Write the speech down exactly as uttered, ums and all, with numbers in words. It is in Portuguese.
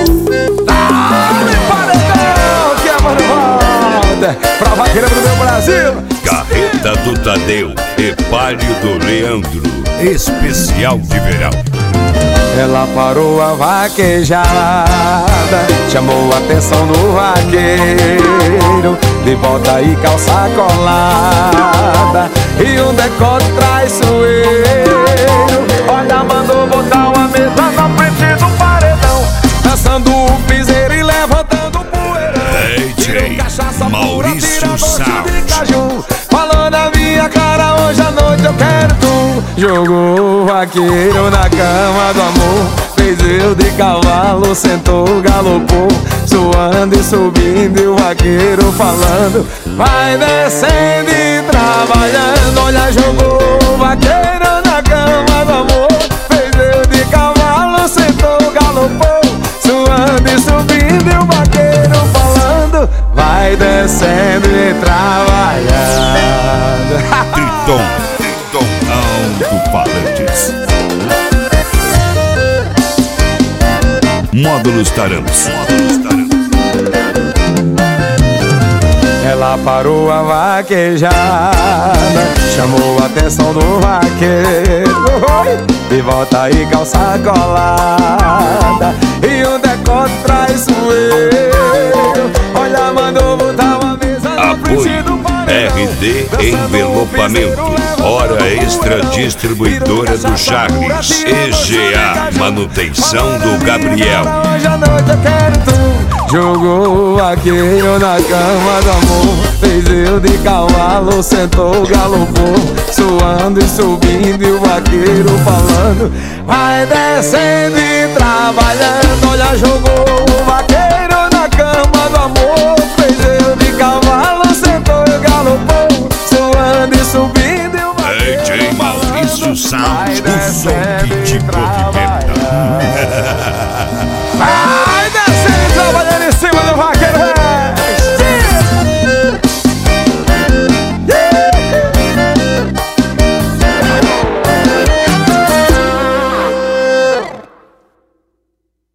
Dá-me paredão, que a mano volta pra vaqueira do meu Brasil. Carreta do Tadeu e Palio do Leandro, especial de verão. Ela parou a vaquejada, chamou a atenção do vaqueiro, de bota e calça colada e um decote traiçoeiro. Olha, mandou botar uma mesa na frente do paredão, dançando o piseiro e levantando o poeirão. D J Maurício Sound, falou na minha cara, hoje à noite eu quero tu. Jogou o vaqueiro na cama do amor, fez eu de cavalo, sentou, galopou, suando e subindo e o vaqueiro falando, vai descendo e trabalhando. Olha, jogou o vaqueiro na cama do amor, fez eu de cavalo, sentou, galopou, suando e subindo e o vaqueiro falando, vai descendo e trabalhando. Triton, Triton Alto-Falantes, Módulos Tarampos. Ela parou a vaquejada, chamou a atenção do vaqueiro, de volta e calça colada e um decote traiçoeiro. Olha, mandou botar uma mesa na frente do paredão. R D Envelopamento, Hora Extra Distribuidora do Charles, E G A Manutenção do Gabriel. Hoje à noite eu quero tu. Jogou o vaqueiro na cama do amor, fez eu de cavalo, sentou, galopou, suando e subindo e o vaqueiro falando, vai descendo e trabalhando. Olha, jogou o vaqueiro